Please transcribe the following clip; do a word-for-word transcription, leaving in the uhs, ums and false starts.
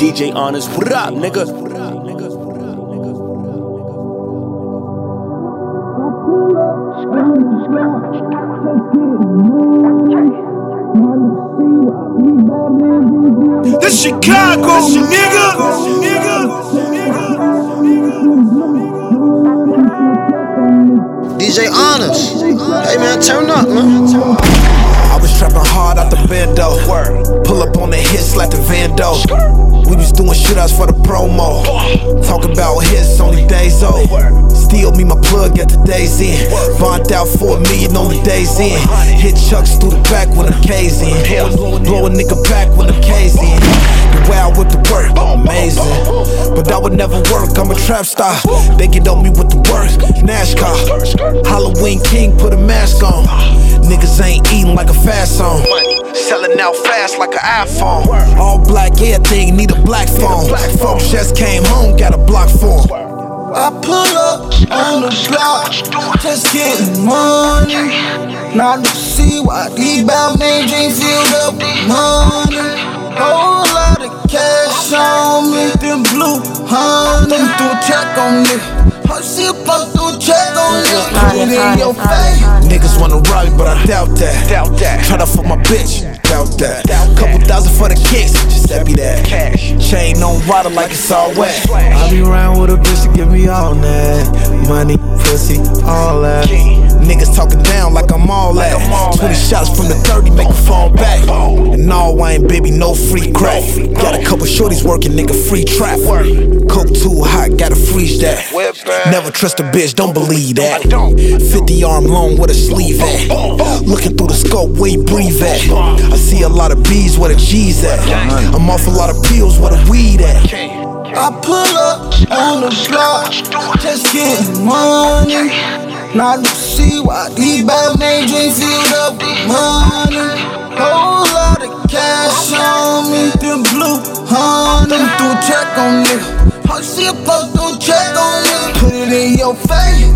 D J Honest, what up, nigga? This Chicago, nigga. D J Honest, hey man, turn up, man. I was trapping hard out the bando. Pull up on the hits like the Vando. We was doing shootouts for the promo. Talk about hits, only days old. Still me my plug at the days in. Bond out for a million on the days in. Hit chucks through the back when the K's in. Blow a nigga back when the K's in. The wow with the work, amazing. But that would never work, I'm a trap star. They get on me with the work, NASCAR. Halloween King, put a mask on. Niggas ain't eating like a fast song. Selling out fast like an iPhone. All black, everything need a black phone. Folks just came home, got a block for 'em. I pull up on the block, just getting money. Now to see why these bad names ain't filled up with money. Whole lot of cash on me, them blue honey. Do a check on me. I see a plug, do a check on me. Put it in your face. Niggas wanna rob me, but I doubt that. Doubt that. Tryna fuck my bitch, doubt that. Couple thousand for the kicks, just send me that. Cash. Chain on water like it's all wet. I be around with a bitch to give me all that. Money, pussy, all that. Niggas talking down like I'm all that. Twenty shots from the thirty make a fall back. And all wine, baby, no free crack. Got a couple shorties working, nigga, free trap. Coke too hot, gotta freeze that. Never trust a bitch, don't believe that. Fifty arm long, where the sleeve at? Looking through the scope, where you breathe at? I see a lot of B's, where the G's at? I'm off a lot of pills, where the weed at? I pull up on the block, just getting money. Now to see why these bad names ain't filled up with money. Whole lot of cash on me, them blue honey. Do a check on me. I see a plug, do a check on me. Put it in your face.